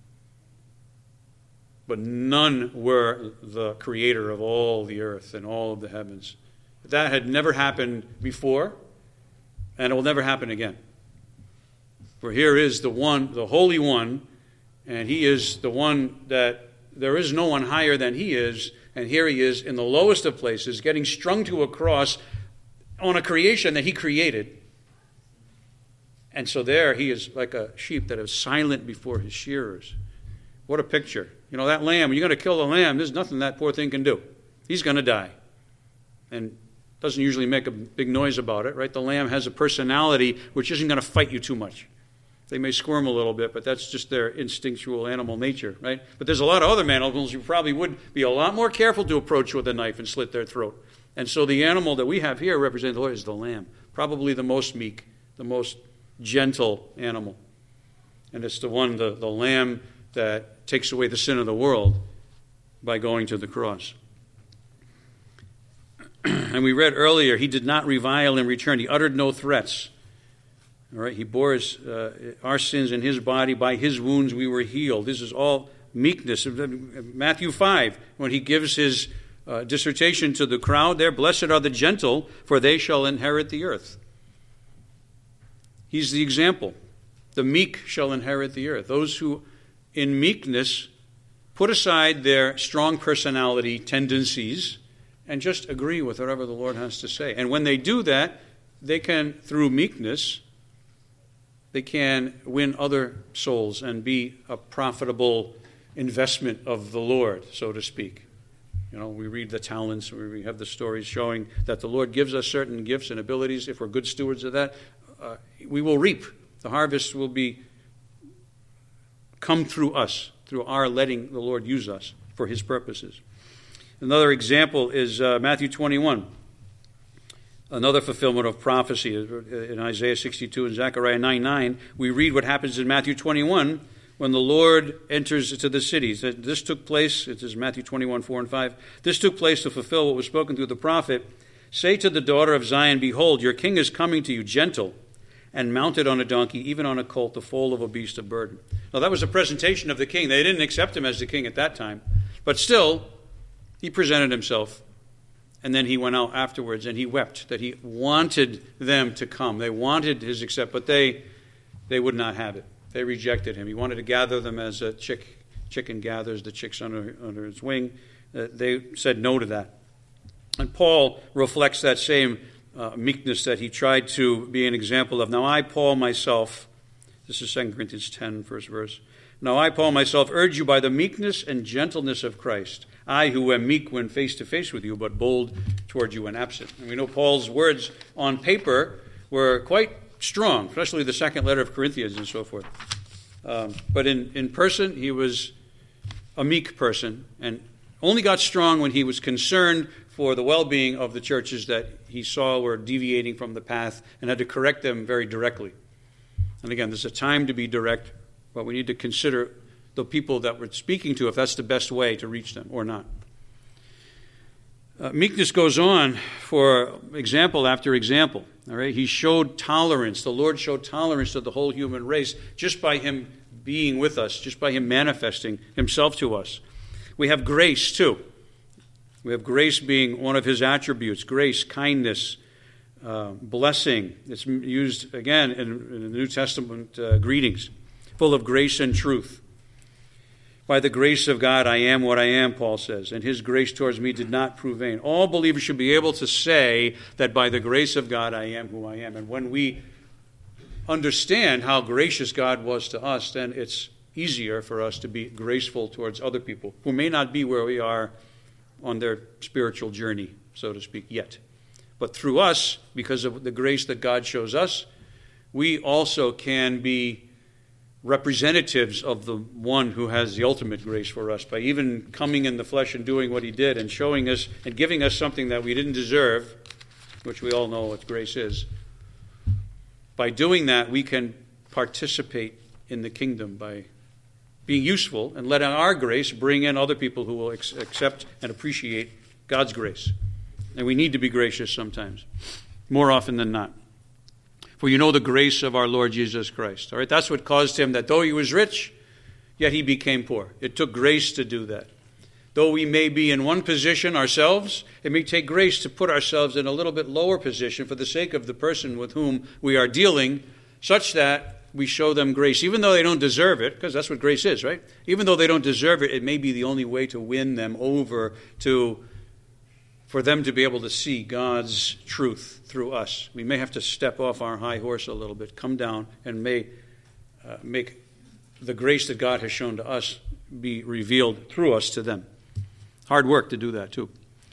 But none were the creator of all the earth and all of the heavens. That had never happened before, and it will never happen again. For here is the one, the Holy One, and he is the one that there is no one higher than he is, and here he is in the lowest of places, getting strung to a cross on a creation that he created. And so there he is like a sheep that is silent before his shearers. What a picture. You know, that lamb, when you're going to kill the lamb, there's nothing that poor thing can do. He's going to die. And doesn't usually make a big noise about it, right? The lamb has a personality which isn't going to fight you too much. They may squirm a little bit, but that's just their instinctual animal nature, right? But there's a lot of other animals you probably would be a lot more careful to approach with a knife and slit their throat. And so the animal that we have here representing the Lord is the lamb. Probably the most meek, the most gentle animal. And it's the one, the lamb that takes away the sin of the world by going to the cross. And we read earlier, he did not revile in return. He uttered no threats. All right, he bore our sins in his body. By his wounds we were healed. This is all meekness. Matthew 5, when he gives his dissertation to the crowd there, blessed are the gentle, for they shall inherit the earth. He's the example. The meek shall inherit the earth. Those who in meekness put aside their strong personality tendencies and just agree with whatever the Lord has to say. And when they do that, they can, through meekness, they can win other souls and be a profitable investment of the Lord, so to speak. You know, we read the talents, we have the stories showing that the Lord gives us certain gifts and abilities. If we're good stewards of that, we will reap. The harvest will come through us, through our letting the Lord use us for his purposes. Another example is Matthew 21. Another fulfillment of prophecy in Isaiah 62 and Zechariah 9:9. We read what happens in Matthew 21 when the Lord enters into the city. This took place, it is Matthew 21, 4 and 5. This took place to fulfill what was spoken through the prophet. Say to the daughter of Zion, behold, your king is coming to you, gentle, and mounted on a donkey, even on a colt, the foal of a beast of burden. Now that was a presentation of the king. They didn't accept him as the king at that time. But still, he presented himself. And then he went out afterwards and he wept that he wanted them to come. They wanted his accept, but they would not have it. They rejected him. He wanted to gather them as a chicken gathers the chicks under its wing. They said no to that. And Paul reflects that same meekness that he tried to be an example of. Now I, Paul, myself, this is 2 Corinthians 10, first verse. Now I, Paul, myself, urge you by the meekness and gentleness of Christ. I, who am meek when face to face with you, but bold toward you when absent. And we know Paul's words on paper were quite strong, especially the second letter of Corinthians and so forth. But in person, he was a meek person and only got strong when he was concerned for the well-being of the churches that he saw were deviating from the path and had to correct them very directly. And again, there's a time to be direct, but we need to consider the people that we're speaking to, if that's the best way to reach them or not. Meekness goes on for example after example. All right, he showed tolerance. The Lord showed tolerance to the whole human race just by him being with us, just by him manifesting himself to us. We have grace too. We have grace being one of his attributes. Grace, kindness, blessing. It's used again in the New Testament greetings, full of grace and truth. By the grace of God, I am what I am, Paul says, and his grace towards me did not prove vain. All believers should be able to say that by the grace of God, I am who I am. And when we understand how gracious God was to us, then it's easier for us to be graceful towards other people who may not be where we are on their spiritual journey, so to speak, yet. But through us, because of the grace that God shows us, we also can be representatives of the one who has the ultimate grace for us by even coming in the flesh and doing what he did and showing us and giving us something that we didn't deserve, which we all know what grace is. By doing that, we can participate in the kingdom by being useful and letting our grace bring in other people who will accept and appreciate God's grace. And we need to be gracious sometimes, more often than not. For you know the grace of our Lord Jesus Christ. All right, that's what caused him that though he was rich, yet he became poor. It took grace to do that. Though we may be in one position ourselves, it may take grace to put ourselves in a little bit lower position for the sake of the person with whom we are dealing, such that we show them grace, even though they don't deserve it, because that's what grace is, right? Even though they don't deserve it, it may be the only way to win them over for them to be able to see God's truth through us. We may have to step off our high horse a little bit, come down, and may make the grace that God has shown to us be revealed through us to them. Hard work to do that, too.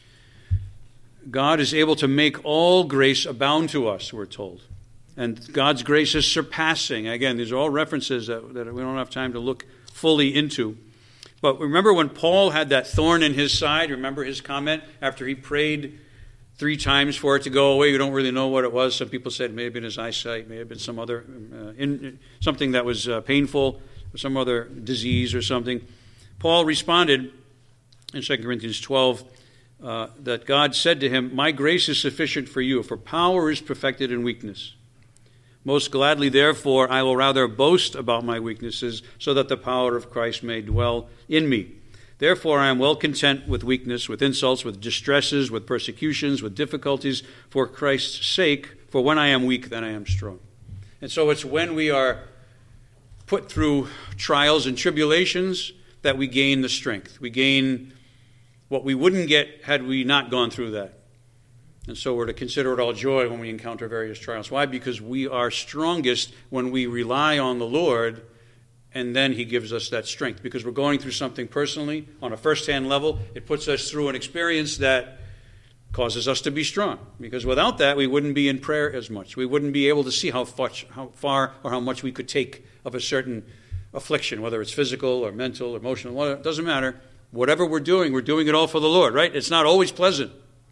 God is able to make all grace abound to us, we're told. And God's grace is surpassing. Again, these are all references that we don't have time to look fully into. But remember when Paul had that thorn in his side? Remember his comment after he prayed 3 times for it to go away? You don't really know what it was. Some people said it may have been his eyesight, may have been some other, something that was painful, some other disease or something. Paul responded in 2 Corinthians 12 that God said to him, "My grace is sufficient for you, for power is perfected in weakness. Most gladly, therefore, I will rather boast about my weaknesses, so that the power of Christ may dwell in me. Therefore, I am well content with weakness, with insults, with distresses, with persecutions, with difficulties, for Christ's sake. For when I am weak, then I am strong." And so it's when we are put through trials and tribulations that we gain the strength. We gain what we wouldn't get had we not gone through that. And so we're to consider it all joy when we encounter various trials. Why? Because we are strongest when we rely on the Lord, and then he gives us that strength. Because we're going through something personally, on a first-hand level, it puts us through an experience that causes us to be strong. Because without that, we wouldn't be in prayer as much. We wouldn't be able to see how far or how much we could take of a certain affliction, whether it's physical or mental or emotional. It doesn't matter. Whatever we're doing it all for the Lord, right? It's not always pleasant.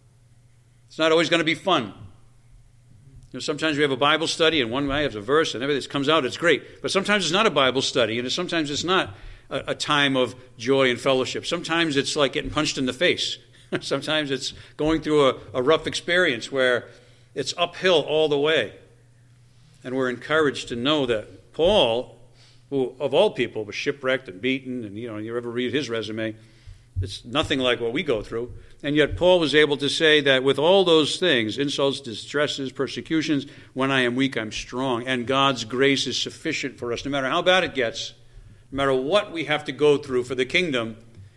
It's not always going to be fun. Sometimes we have a Bible study and one guy has a verse and everything that comes out, it's great. But sometimes it's not a Bible study and sometimes it's not a time of joy and fellowship. Sometimes it's like getting punched in the face. Sometimes it's going through a rough experience where it's uphill all the way. And we're encouraged to know that Paul, who of all people was shipwrecked and beaten, and you ever read his resume, it's nothing like what we go through. And yet Paul was able to say that with all those things, insults, distresses, persecutions, when I am weak, I'm strong. And God's grace is sufficient for us. No matter how bad it gets, no matter what we have to go through for the kingdom,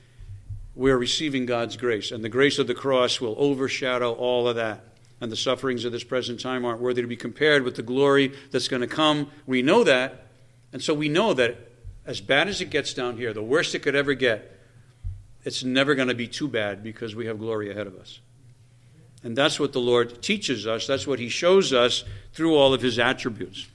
we're receiving God's grace. And the grace of the cross will overshadow all of that. And the sufferings of this present time aren't worthy to be compared with the glory that's going to come. We know that. And so we know that as bad as it gets down here, the worst it could ever get, it's never going to be too bad because we have glory ahead of us. And that's what the Lord teaches us. That's what he shows us through all of his attributes.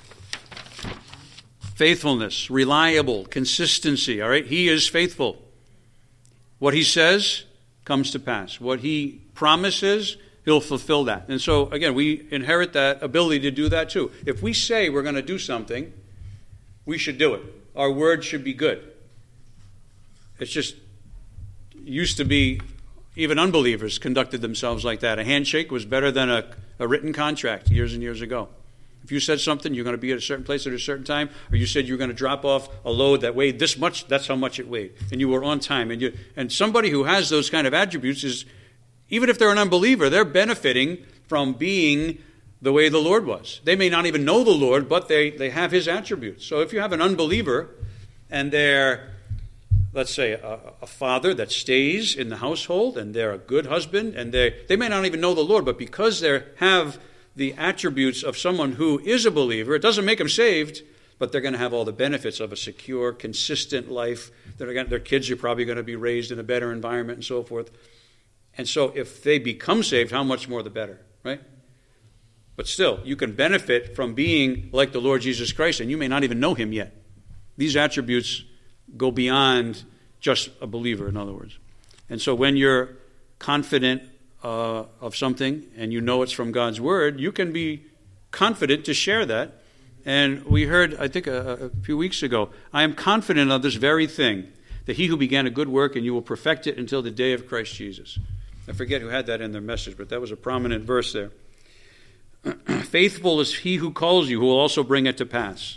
Faithfulness, reliable, consistency, all right? He is faithful. What he says comes to pass. What he promises, he'll fulfill that. And so, again, we inherit that ability to do that too. If we say we're going to do something, we should do it. Our word should be good. It's just used to be even unbelievers conducted themselves like that. A handshake was better than a written contract years and years ago. If you said something, you're going to be at a certain place at a certain time, or you said you were going to drop off a load that weighed this much, that's how much it weighed. And you were on time. And somebody who has those kind of attributes is, even if they're an unbeliever, they're benefiting from being the way the Lord was. They may not even know the Lord, but they have his attributes. So if you have an unbeliever and they're, let's say, a father that stays in the household and they're a good husband and they may not even know the Lord, but because they have the attributes of someone who is a believer, it doesn't make them saved, but they're going to have all the benefits of a secure, consistent life. Their kids are probably going to be raised in a better environment and so forth. And so if they become saved, how much more the better, right? But still, you can benefit from being like the Lord Jesus Christ, and you may not even know him yet. These attributes go beyond just a believer, in other words. And so when you're confident of something and you know it's from God's Word, you can be confident to share that. And we heard, I think a few weeks ago, I am confident of this very thing, that he who began a good work and you will perfect it until the day of Christ Jesus. I forget who had that in their message, but that was a prominent verse there. Faithful is he who calls you, who will also bring it to pass.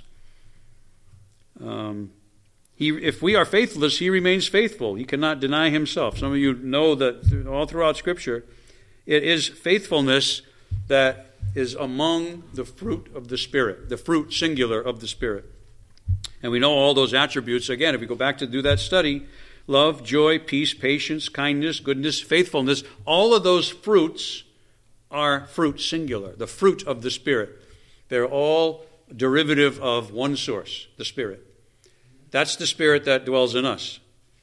If we are faithless, he remains faithful. He cannot deny himself. Some of you know that all throughout Scripture, it is faithfulness that is among the fruit of the Spirit, the fruit singular of the Spirit. And we know all those attributes. Again, if we go back to do that study, love, joy, peace, patience, kindness, goodness, faithfulness, all of those fruits are fruit singular, the fruit of the Spirit. They're all derivative of one source, the Spirit. That's the Spirit that dwells in us.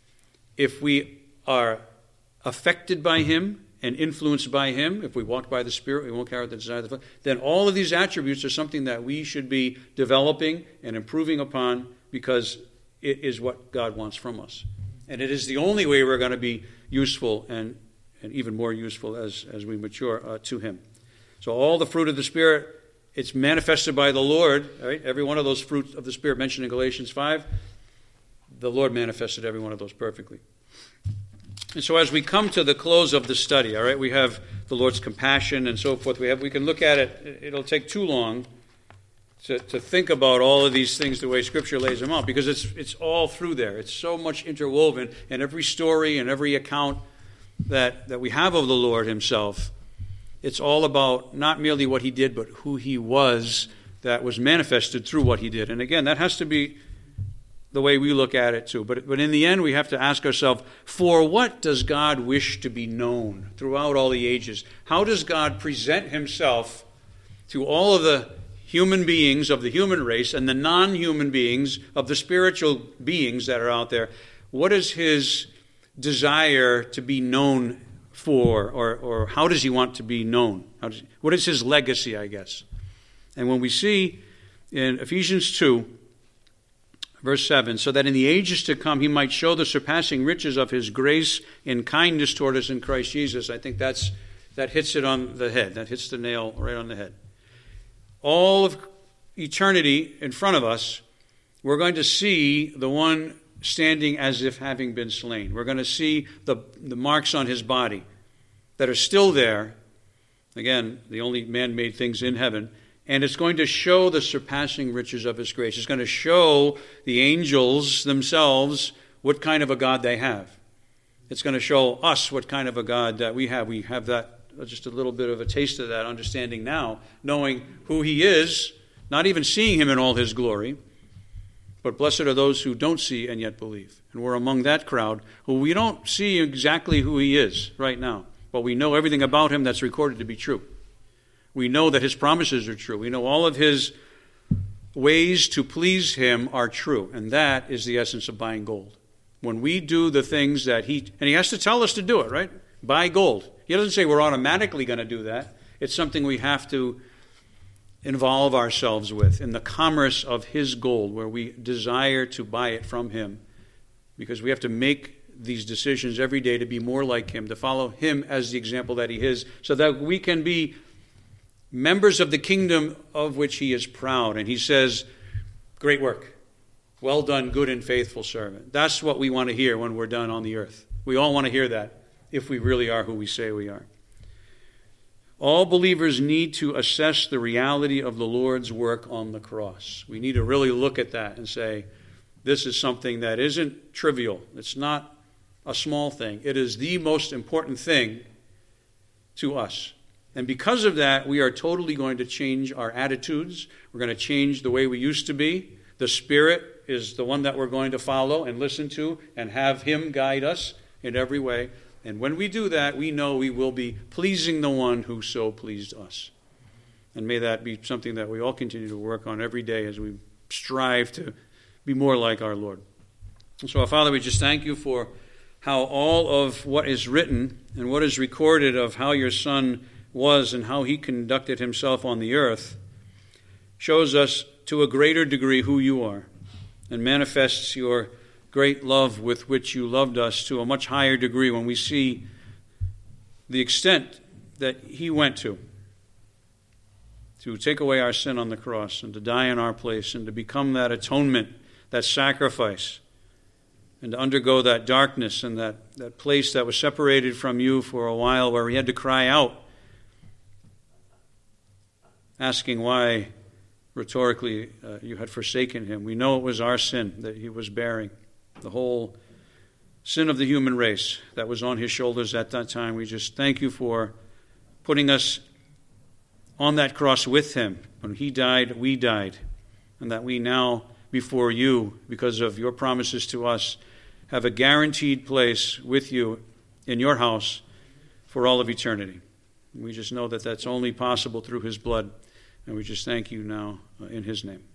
If we are affected by him and influenced by him, if we walk by the Spirit, we won't carry out the desire of the flesh, then all of these attributes are something that we should be developing and improving upon, because it is what God wants from us. And it is the only way we're going to be useful and even more useful as we mature to him. So all the fruit of the Spirit, it's manifested by the Lord. Right? Every one of those fruits of the Spirit mentioned in Galatians 5, the Lord manifested every one of those perfectly. And so as we come to the close of the study, all right, we have the Lord's compassion and so forth. We can look at it. It'll take too long to think about all of these things the way Scripture lays them out, because it's all through there. It's so much interwoven, and every story and every account that we have of the Lord himself, it's all about not merely what he did, but who he was that was manifested through what he did. And again, that has to be the way we look at it too. But in the end, we have to ask ourselves, for what does God wish to be known throughout all the ages? How does God present himself to all of the human beings of the human race and the non-human beings of the spiritual beings that are out there? What is his desire to be known for, or how does he want to be known? What is his legacy, I guess? And when we see in Ephesians 2, verse 7, so that in the ages to come he might show the surpassing riches of his grace and kindness toward us in Christ Jesus. I think that hits it on the head. That hits the nail right on the head. All of eternity in front of us, we're going to see the one standing as if having been slain. We're going to see the marks on his body that are still there. Again, the only man-made things in heaven. And it's going to show the surpassing riches of his grace. It's going to show the angels themselves what kind of a God they have. It's going to show us what kind of a God that we have. We have that, just a little bit of a taste of that understanding now, knowing who he is, not even seeing him in all his glory. But blessed are those who don't see and yet believe. And we're among that crowd who we don't see exactly who he is right now, but we know everything about him that's recorded to be true. We know that his promises are true. We know all of his ways to please him are true. And that is the essence of buying gold. When we do the things that he has to tell us to do it, right? Buy gold. He doesn't say we're automatically going to do that. It's something we have to involve ourselves with in the commerce of his gold, where we desire to buy it from him, because we have to make these decisions every day to be more like him, to follow him as the example that he is, so that we can be members of the kingdom of which he is proud. And he says, great work. Well done, good and faithful servant. That's what we want to hear when we're done on the earth. We all want to hear that if we really are who we say we are. All believers need to assess the reality of the Lord's work on the cross. We need to really look at that and say, this is something that isn't trivial. It's not a small thing. It is the most important thing to us. And because of that, we are totally going to change our attitudes. We're going to change the way we used to be. The Spirit is the one that we're going to follow and listen to and have Him guide us in every way. And when we do that, we know we will be pleasing the one who so pleased us. And may that be something that we all continue to work on every day as we strive to be more like our Lord. And so, our Father, we just thank you for how all of what is written and what is recorded of how your Son was and how he conducted himself on the earth shows us to a greater degree who you are and manifests your great love with which you loved us to a much higher degree when we see the extent that he went to take away our sin on the cross and to die in our place and to become that atonement, that sacrifice, and to undergo that darkness and that place that was separated from you for a while where he had to cry out, asking why, rhetorically, you had forsaken him. We know it was our sin that he was bearing, the whole sin of the human race that was on his shoulders at that time. We just thank you for putting us on that cross with him. When he died, we died, and that we now, before you, because of your promises to us, have a guaranteed place with you in your house for all of eternity. We just know that that's only possible through his blood, and we just thank you now in his name.